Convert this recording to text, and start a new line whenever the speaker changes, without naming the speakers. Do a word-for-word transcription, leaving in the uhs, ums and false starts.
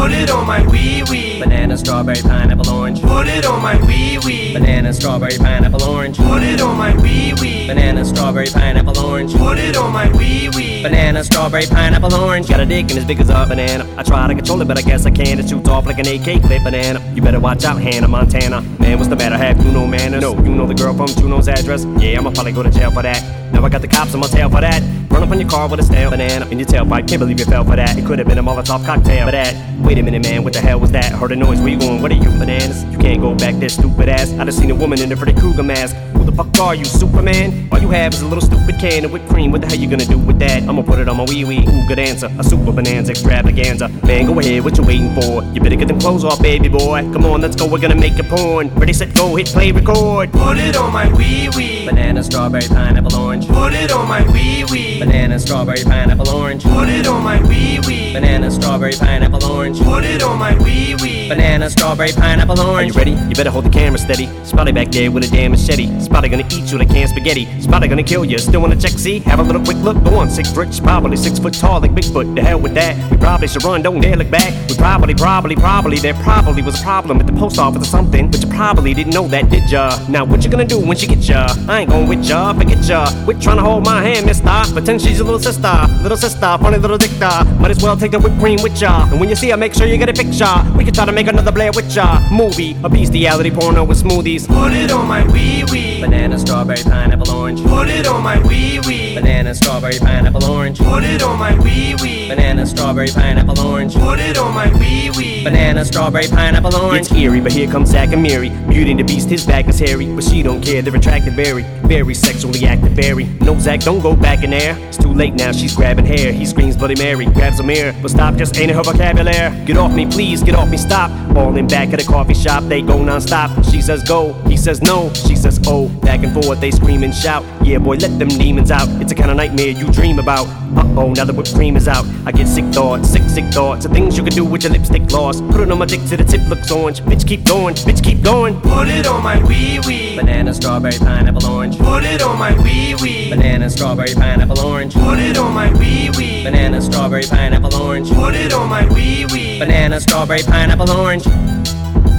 Put it on my wee wee.
Banana, strawberry, pineapple, orange.
Put it on my wee wee.
Banana, strawberry, pineapple, orange.
Put it on my wee wee.
Banana, strawberry, pineapple, orange.
Put it on my wee wee.
Banana, strawberry, pineapple, orange. Got a dick and as big as a banana. I try to control it, but I guess I can't. It shoots off like an A K clip banana. You better watch out, Hannah Montana. Man, what's the matter? Have you no manners? No, you know the girl from Juno's address? Yeah, I'ma probably go to jail for that. Now I got the cops on my tail for that. Run up on your car with a stale banana in your tailpipe. Can't believe you fell for that. It could have been a Molotov cocktail for that. Wait a minute, man, what the hell was that? Heard a noise, where you going? What are you, bananas? You can't go back there, stupid ass. I just seen a woman in a Freddy Krueger mask. Who the fuck are you, Superman? All you have is a little stupid can of whipped cream. What the hell you gonna do with that? I'ma put it on my wee wee. Ooh, good answer. A super bonanza extravaganza. Man, go ahead, what you waiting for? You better get them clothes off, baby boy. Come on, let's go, we're gonna make a porn. Ready, set, go, hit play, record.
Put it on my wee wee.
Banana, strawberry, pineapple, orange.
Put it on my wee wee.
Banana, strawberry, pineapple, orange.
Put it on my wee wee.
Banana, strawberry, pineapple, orange.
Put it on my wee wee.
Banana, strawberry, pineapple, orange.
Are
you ready? You better hold the camera steady. Spotty back there with a damn machete. Spotty gonna eat you like canned spaghetti. Spotty gonna kill you. Still wanna check, see? Have a little quick look. Go on, six bricks, probably six foot tall like Bigfoot. The hell with that. We probably should run, don't dare look back. We probably, probably, probably, there probably was a problem at the post office or something. But you probably didn't know that, did ya? Now what you gonna do when she get ya? I ain't going with ya, forget ya. Quit trying to hold my hand, mister. Pretend she's your little sister. Little sister, funny little dicta. Might as well take the whipped cream with ya. And when you see her, make sure you get a picture. We can try to make another Blair with ya. Movie, a bestiality porno with smoothies.
Put it on my wee wee.
Banana, strawberry, pineapple, orange.
Put it on my wee wee.
Banana, strawberry, pineapple, orange.
Put it on my wee wee.
Banana, strawberry, pineapple, orange.
Put it on my wee wee.
Banana, strawberry, pineapple, orange.
It's eerie, but here comes Zack and Miri. Beauty and the Beast, his back is hairy, but she don't care. They're attracted, very, very sexually active, very. No, Zack, don't go back in there. It's too late now. She's grabbing hair. He screams Bloody Mary, grabs a mirror, but stop, just ain't in her vocabulary. Get off me, please, get off me, stop. All in back at a coffee shop, they go non-stop. She says go, he says no, she says oh. Back and forth, they scream and shout. Yeah, boy, let them demons out. It's a kind of nightmare you dream about. Uh-oh, now the whipped cream is out. I get sick thoughts, sick, sick thoughts of things you could do with your lipstick gloss. Put it on my dick till the tip looks orange. Bitch, keep going, bitch, keep going.
Put it on my wee wee.
Banana, strawberry, pineapple, orange.
Put it on my wee wee.
Banana, strawberry, pineapple, orange.
Put it on my wee wee.
Banana, strawberry, pineapple, orange.
Put it on my wee wee.
Banana, strawberry, pineapple, orange.